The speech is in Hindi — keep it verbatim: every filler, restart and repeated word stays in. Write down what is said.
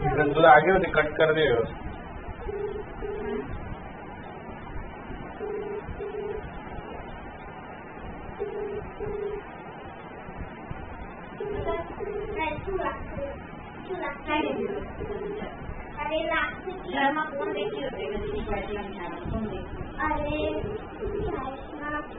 इधर थोड़ा आगे होते कट कर दे शर्मा कौन देखी होते हैं? अरे